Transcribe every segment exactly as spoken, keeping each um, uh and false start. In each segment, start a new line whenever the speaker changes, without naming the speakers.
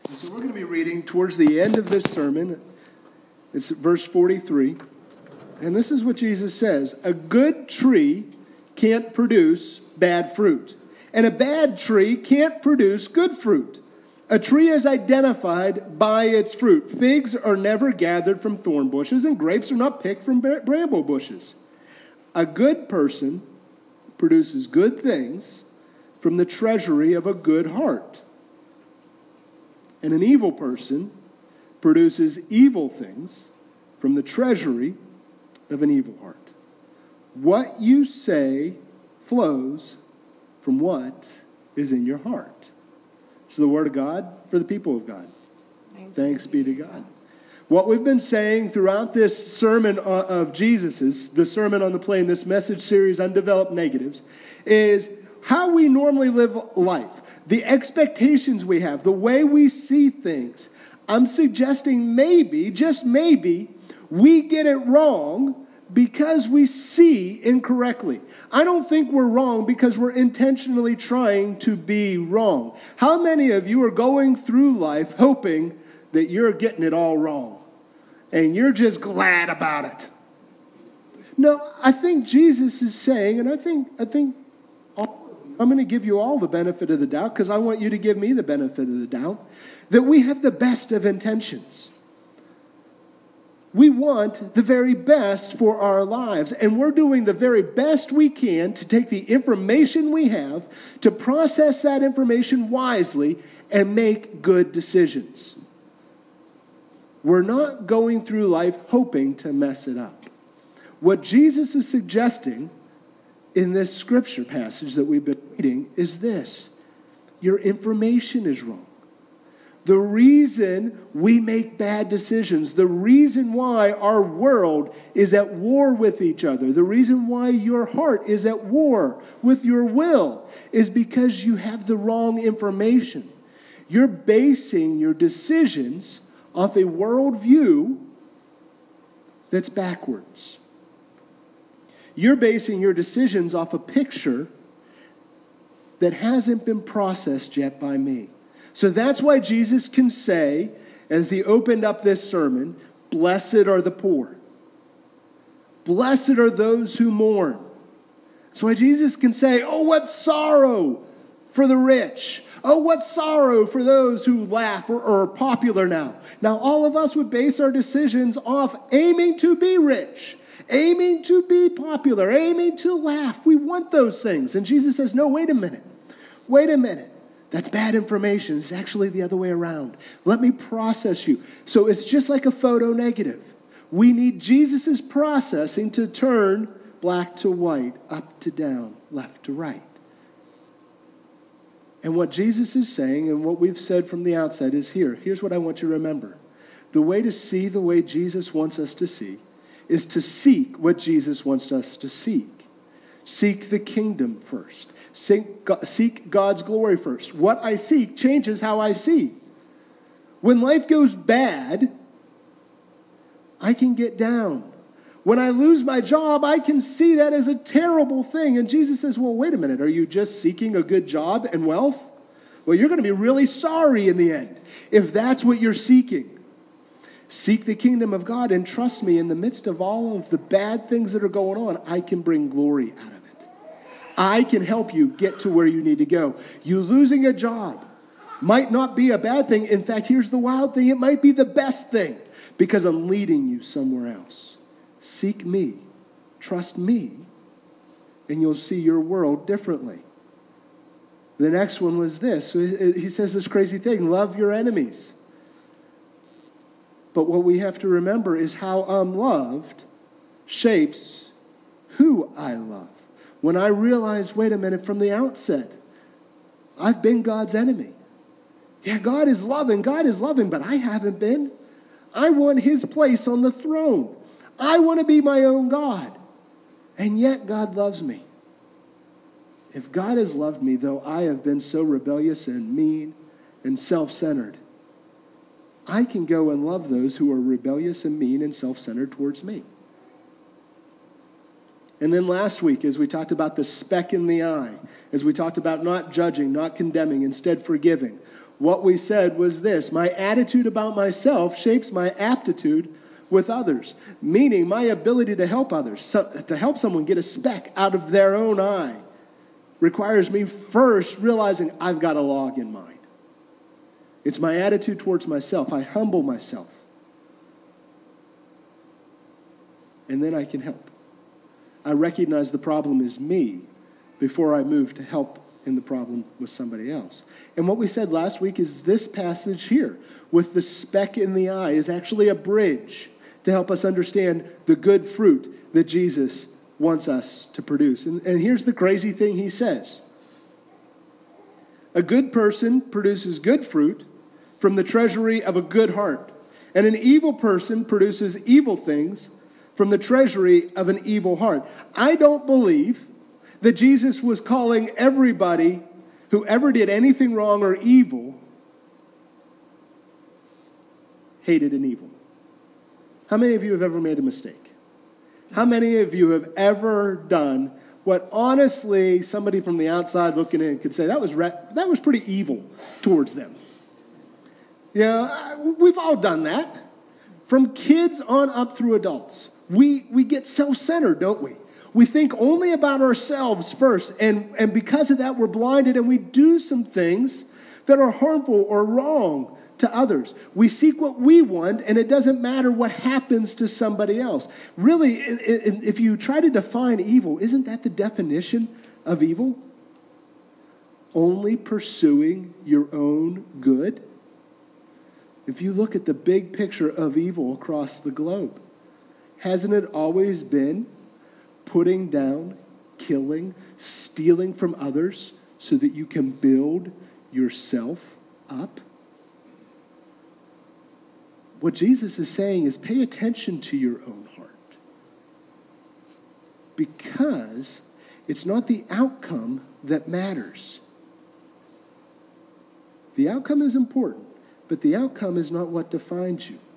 So we're going to be reading towards the end of this sermon. It's verse forty-three. And this is what Jesus says. A good tree can't produce bad fruit. And a bad tree can't produce good fruit. A tree is identified by its fruit. Figs are never gathered from thorn bushes, and grapes are not picked from bramble bushes. A good person produces good things from the treasury of a good heart. And an evil person produces evil things from the treasury of an evil heart. What you say flows from what is in your heart. It's the word of God for the people of God. Thanks, Thanks be to God. What we've been saying throughout this sermon of Jesus's, the Sermon on the Plain, this message series, Undeveloped Negatives, is how we normally live life. The expectations we have, the way we see things. I'm suggesting maybe, just maybe, we get it wrong because we see incorrectly. I don't think we're wrong because we're intentionally trying to be wrong. How many of you are going through life hoping that you're getting it all wrong and you're just glad about it? No, I think Jesus is saying, and I think I think I'm going to give you all the benefit of the doubt because I want you to give me the benefit of the doubt, that we have the best of intentions. We want the very best for our lives, and we're doing the very best we can to take the information we have, to process that information wisely, and make good decisions. We're not going through life hoping to mess it up. What Jesus is suggesting in this scripture passage that we've been reading is this: your information is wrong. The reason we make bad decisions, the reason why our world is at war with each other, the reason why your heart is at war with your will is because you have the wrong information. You're basing your decisions off a worldview that's backwards. You're basing your decisions off a picture that hasn't been processed yet by me. So that's why Jesus can say, as he opened up this sermon, blessed are the poor. Blessed are those who mourn. That's why Jesus can say, oh, what sorrow for the rich. Oh, what sorrow for those who laugh or, or are popular now. Now, all of us would base our decisions off aiming to be rich, aiming to be popular, aiming to laugh. We want those things. And Jesus says, no, wait a minute. Wait a minute. That's bad information. It's actually the other way around. Let me process you. So it's just like a photo negative. We need Jesus' processing to turn black to white, up to down, left to right. And what Jesus is saying, and what we've said from the outset, is here. Here's what I want you to remember. The way to see the way Jesus wants us to see is to seek what Jesus wants us to seek. Seek the kingdom first. Seek God's glory first. What I seek changes how I see. When life goes bad, I can get down. When I lose my job, I can see that as a terrible thing. And Jesus says, well, wait a minute. Are you just seeking a good job and wealth? Well, you're going to be really sorry in the end if that's what you're seeking. Seek the kingdom of God, and trust me, in the midst of all of the bad things that are going on, I can bring glory out of it. I can help you get to where you need to go. You losing a job might not be a bad thing. In fact, here's the wild thing. It might be the best thing because I'm leading you somewhere else. Seek me. Trust me. And you'll see your world differently. The next one was this. He says this crazy thing. Love your enemies. But what we have to remember is how I'm loved shapes who I love. When I realized, wait a minute, from the outset, I've been God's enemy. Yeah, God is loving, God is loving, but I haven't been. I want his place on the throne. I want to be my own God. And yet God loves me. If God has loved me, though I have been so rebellious and mean and self-centered, I can go and love those who are rebellious and mean and self-centered towards me. And then last week, as we talked about the speck in the eye, as we talked about not judging, not condemning, instead forgiving, what we said was this: my attitude about myself shapes my aptitude with others, meaning my ability to help others, so, to help someone get a speck out of their own eye, requires me first realizing I've got a log in mind. It's my attitude towards myself. I humble myself. And then I can help. I recognize the problem is me before I move to help in the problem with somebody else. And what we said last week is this passage here, with the speck in the eye, is actually a bridge to help us understand the good fruit that Jesus wants us to produce. And, and here's the crazy thing he says. A good person produces good fruit from the treasury of a good heart, and an evil person produces evil things from the treasury of an evil heart. I don't believe that Jesus was calling everybody who ever did anything wrong or evil hated and evil. How many of you have ever made a mistake? How many of you have ever done what honestly somebody from the outside looking in could say, that was re- that was pretty evil towards them? Yeah, we've all done that. From kids on up through adults. We we get self-centered, don't we? We think only about ourselves first, and, and because of that, we're blinded, and we do some things that are harmful or wrong to others. We seek what we want, and it doesn't matter what happens to somebody else. Really, if you try to define evil, isn't that the definition of evil? Only pursuing your own good? If you look at the big picture of evil across the globe, hasn't it always been putting down, killing, stealing from others so that you can build yourself up? What Jesus is saying is pay attention to your own heart, because it's not the outcome that matters. The outcome is important, but the outcome is not what defines you.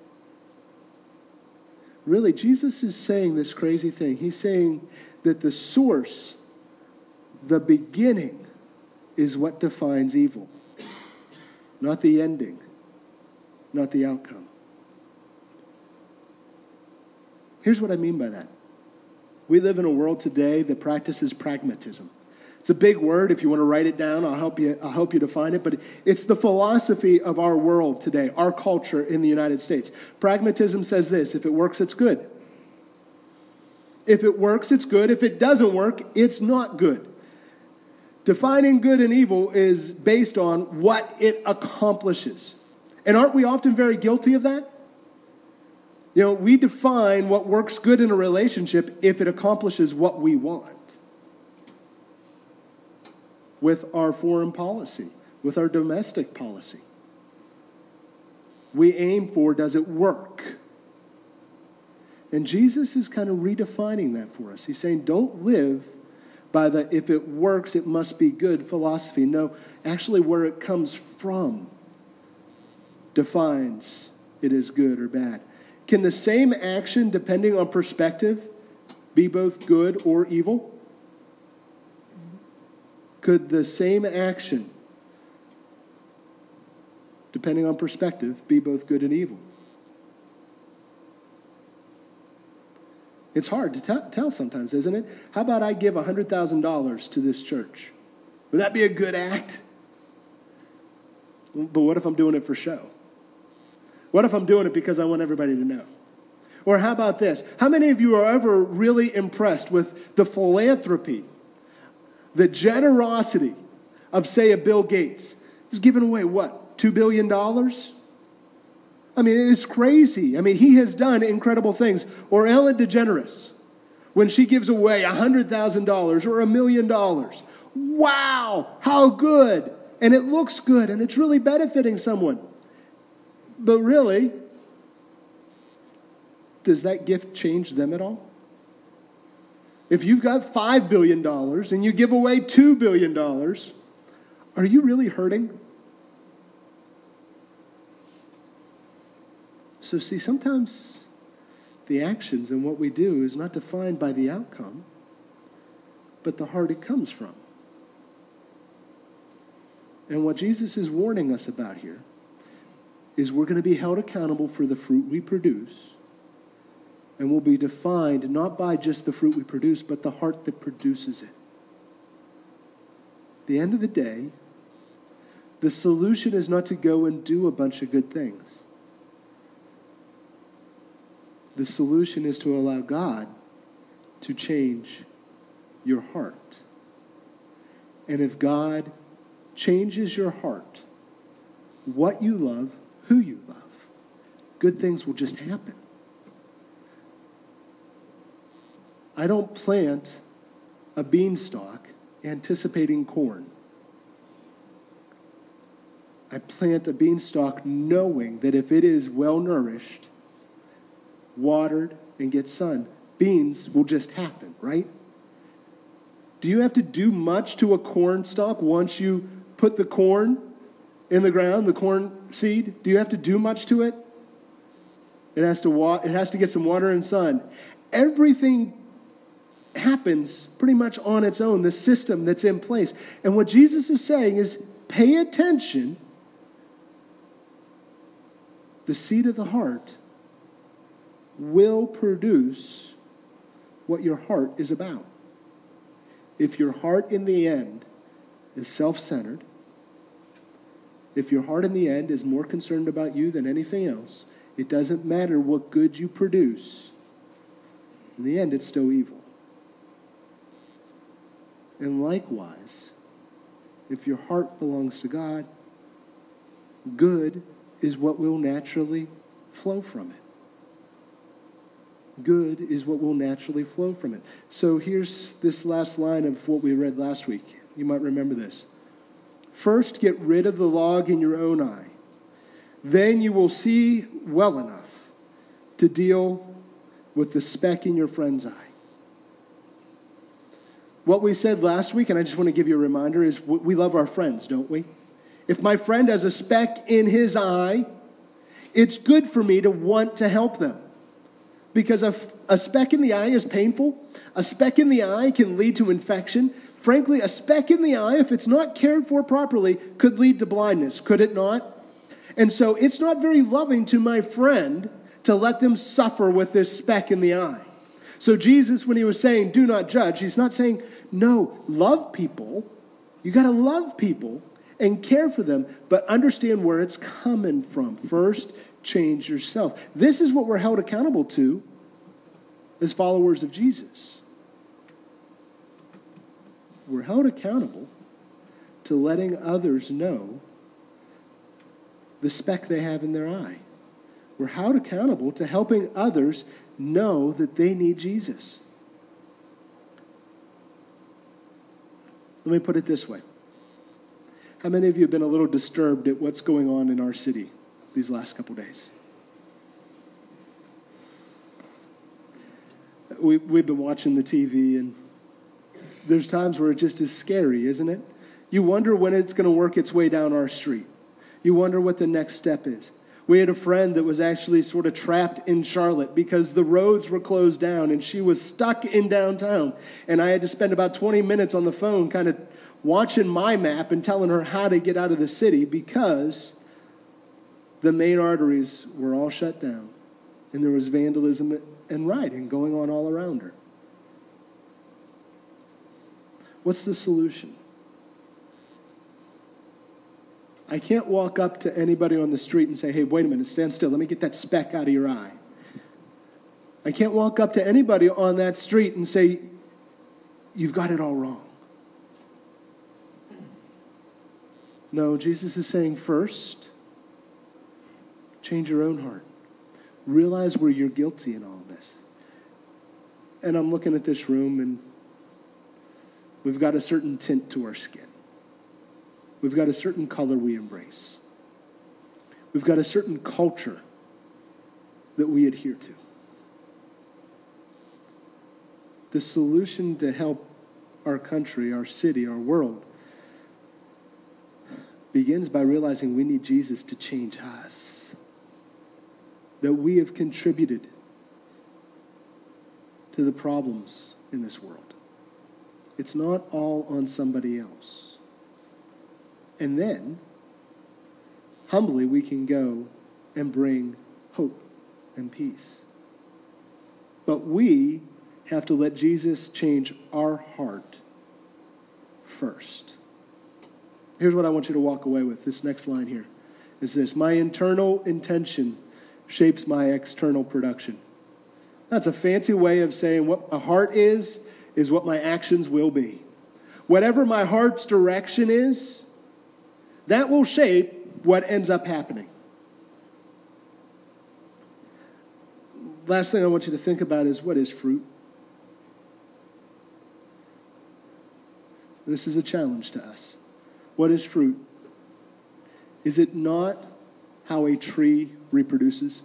Really, Jesus is saying this crazy thing. He's saying that the source, the beginning, is what defines evil, not the ending, not the outcome. Here's what I mean by that. We live in a world today that practices pragmatism. It's a big word. If you want to write it down, I'll help you, I'll help you define it. But it's the philosophy of our world today, our culture in the United States. Pragmatism says this: if it works, it's good. If it works, it's good. If it doesn't work, it's not good. Defining good and evil is based on what it accomplishes. And aren't we often very guilty of that? You know, we define what works good in a relationship if it accomplishes what we want. With our foreign policy, with our domestic policy. We aim for, does it work? And Jesus is kind of redefining that for us. He's saying, don't live by the, if it works, it must be good philosophy. No, actually where it comes from defines it as good or bad. Can the same action, depending on perspective, be both good or evil? Could the same action, depending on perspective, be both good and evil? It's hard to t- tell sometimes, isn't it? How about I give one hundred thousand dollars to this church? Would that be a good act? But what if I'm doing it for show? What if I'm doing it because I want everybody to know? Or how about this? How many of you are ever really impressed with the philanthropy, the generosity of, say, a Bill Gates? He's giving away, what, two billion dollars? I mean, it's crazy. I mean, he has done incredible things. Or Ellen DeGeneres, when she gives away one hundred thousand dollars or a million dollars. Wow, how good. And it looks good, and it's really benefiting someone. But really, does that gift change them at all? If you've got five billion dollars and you give away two billion dollars, are you really hurting? So see, sometimes the actions and what we do is not defined by the outcome, but the heart it comes from. And what Jesus is warning us about here is we're going to be held accountable for the fruit we produce, and we'll be defined not by just the fruit we produce, but the heart that produces it. At the end of the day, the solution is not to go and do a bunch of good things. The solution is to allow God to change your heart. And if God changes your heart, what you love, who you love, good things will just happen. I don't plant a beanstalk anticipating corn. I plant a beanstalk knowing that if it is well nourished, watered, and gets sun, beans will just happen, right? Do you have to do much to a corn stalk once you put the corn in the ground, the corn seed? Do you have to do much to it? It has to wa- it has to get some water and sun. Everything happens pretty much on its own, the system that's in place. And what Jesus is saying is, pay attention. The seed of the heart will produce what your heart is about. If your heart in the end is self-centered, if your heart in the end is more concerned about you than anything else, it doesn't matter what good you produce. In the end, it's still evil. And likewise, if your heart belongs to God, good is what will naturally flow from it. Good is what will naturally flow from it. So here's this last line of what we read last week. You might remember this. First, get rid of the log in your own eye. Then you will see well enough to deal with the speck in your friend's eye. What we said last week, and I just want to give you a reminder, is we love our friends, don't we? If my friend has a speck in his eye, it's good for me to want to help them. Because a, a speck in the eye is painful. A speck in the eye can lead to infection. Frankly, a speck in the eye, if it's not cared for properly, could lead to blindness, could it not? And so it's not very loving to my friend to let them suffer with this speck in the eye. So Jesus, when he was saying, do not judge, he's not saying, no, love people. You got to love people and care for them, but understand where it's coming from. First, change yourself. This is what we're held accountable to as followers of Jesus. We're held accountable to letting others know the speck they have in their eye. We're held accountable to helping others know that they need Jesus. Let me put it this way. How many of you have been a little disturbed at what's going on in our city these last couple days? We, we've been watching the T V, and there's times where it just is scary, isn't it? You wonder when it's going to work its way down our street. You wonder what the next step is. We had a friend that was actually sort of trapped in Charlotte because the roads were closed down, and she was stuck in downtown. And I had to spend about twenty minutes on the phone kind of watching my map and telling her how to get out of the city because the main arteries were all shut down, and there was vandalism and rioting going on all around her. What's the solution? I can't walk up to anybody on the street and say, hey, wait a minute, stand still. Let me get that speck out of your eye. I can't walk up to anybody on that street and say, you've got it all wrong. No, Jesus is saying first, change your own heart. Realize where you're guilty in all of this. And I'm looking at this room, and we've got a certain tint to our skin. We've got a certain color we embrace. We've got a certain culture that we adhere to. The solution to help our country, our city, our world begins by realizing we need Jesus to change us. That we have contributed to the problems in this world. It's not all on somebody else. And then, humbly, we can go and bring hope and peace. But we have to let Jesus change our heart first. Here's what I want you to walk away with. This next line here is this: my internal intention shapes my external production. That's a fancy way of saying what my heart is, is what my actions will be. Whatever my heart's direction is, that will shape what ends up happening. Last thing I want you to think about is, what is fruit? This is a challenge to us. What is fruit? Is it not how a tree reproduces?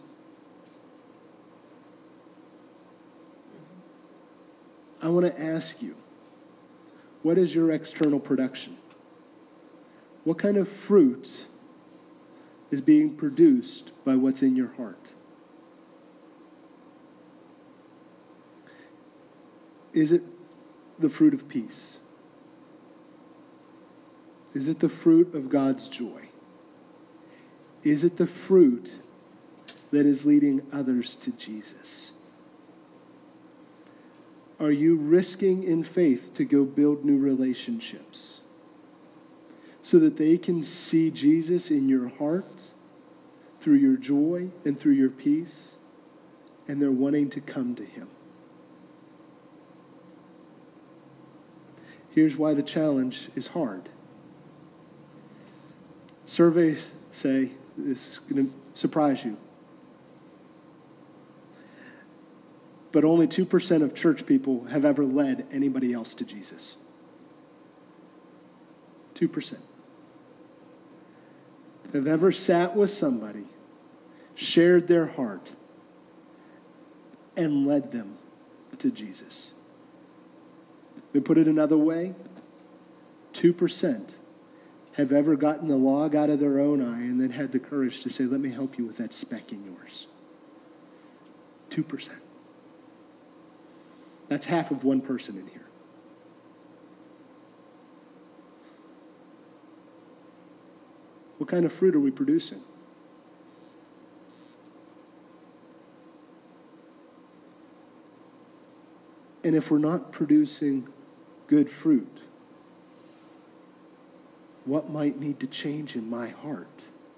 I want to ask you, what is your external production? What kind of fruit is being produced by what's in your heart? Is it the fruit of peace? Is it the fruit of God's joy? Is it the fruit that is leading others to Jesus? Are you risking in faith to go build new relationships so that they can see Jesus in your heart through your joy and through your peace, and they're wanting to come to him? Here's why the challenge is hard. Surveys say, this is going to surprise you, but only two percent of church people have ever led anybody else to Jesus. two percent. Have ever sat with somebody, shared their heart, and led them to Jesus. To put it another way, two percent have ever gotten the log out of their own eye and then had the courage to say, let me help you with that speck in yours. two percent. That's half of one person in here. What kind of fruit are we producing? And if we're not producing good fruit, what might need to change in my heart?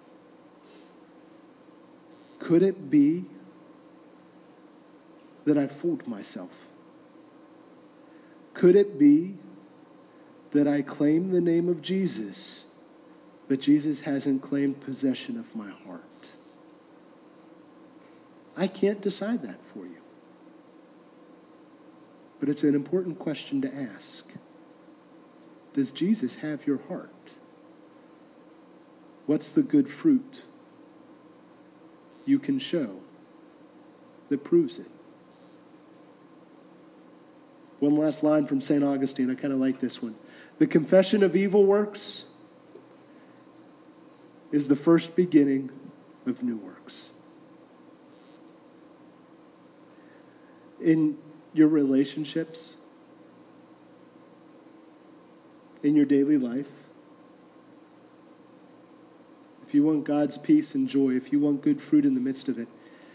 Could it be that I fooled myself? Could it be that I claim the name of Jesus, but Jesus hasn't claimed possession of my heart? I can't decide that for you. But it's an important question to ask. Does Jesus have your heart? What's the good fruit you can show that proves it? One last line from Saint Augustine. I kind of like this one. The confession of evil works is the first beginning of new works. In your relationships, in your daily life, if you want God's peace and joy, if you want good fruit in the midst of it,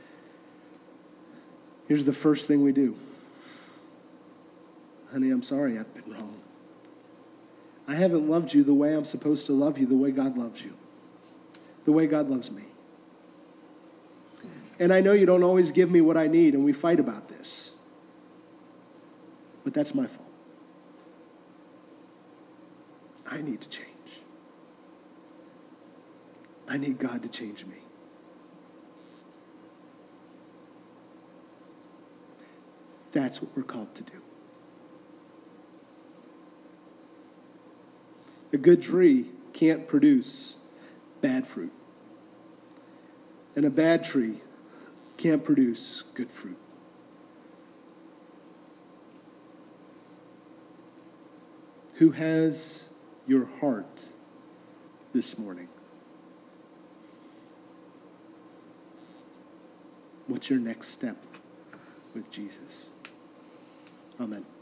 here's the first thing we do. Honey, I'm sorry I've been wrong. I haven't loved you the way I'm supposed to love you, the way God loves you, the way God loves me. And I know you don't always give me what I need, and we fight about this. But that's my fault. I need to change. I need God to change me. That's what we're called to do. A good tree can't produce bad fruit. And a bad tree can't produce good fruit. Who has your heart this morning? What's your next step with Jesus? Amen.